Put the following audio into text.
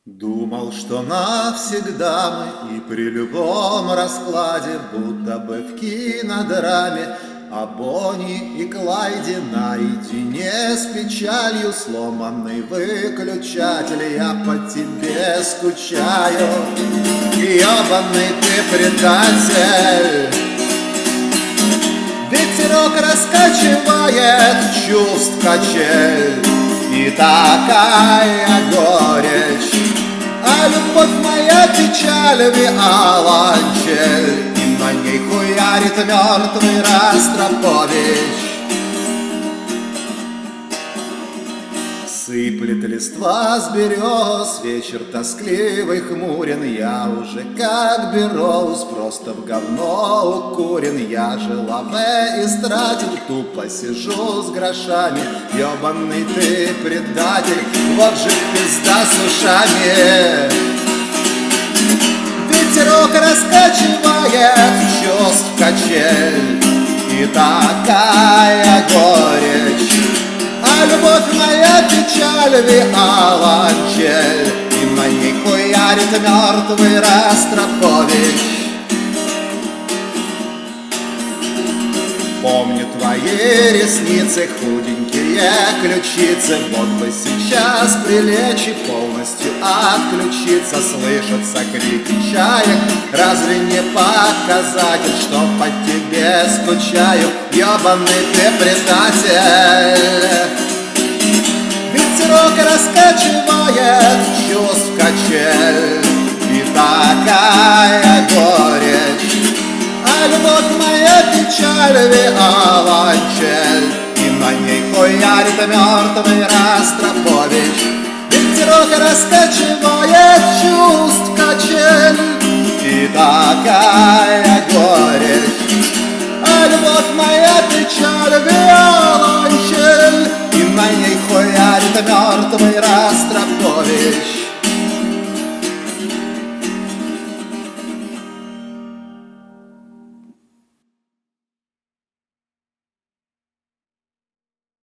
Думал, что навсегда мы и при любом раскладе, будто бы в кинодраме, о Бонни и Клайде наедине с печалью. Сломанный выключатель, я по тебе скучаю. Ёбаный ты предатель, ветерок раскачивает чувств качель. И такая горечь, а любовь моя печаль виолончель, и на ней хуярит мертвый Ростропович. Сыплет листва с берез, вечер тоскливый, хмурен. Я уже как Бероуз, просто в говно укурен. Я же лаве истратил, тупо сижу с грошами. Ёбаный ты предатель, вот же пизда с ушами. Ветерок раскачивает чувств качель, и такая горечь, а любовь моя печаль виолончель, и на ней хуярит мертвый Ростропович. Помню твои ресницы, худенькие ключицы. Вот бы сейчас прилечь и полностью отключиться. Слышатся крики чаек, разве не показатель, что по тебе скучаю? Ёбаный ты предатель, ветерок раскачивает чувств качель, и такая горечь, а любовь моя печаль виолончель, и на ней хуярит мертвый Ростропович. Ветерок раскачивает чувств качель, и такая горечь, а любовь моя печаль виолончель.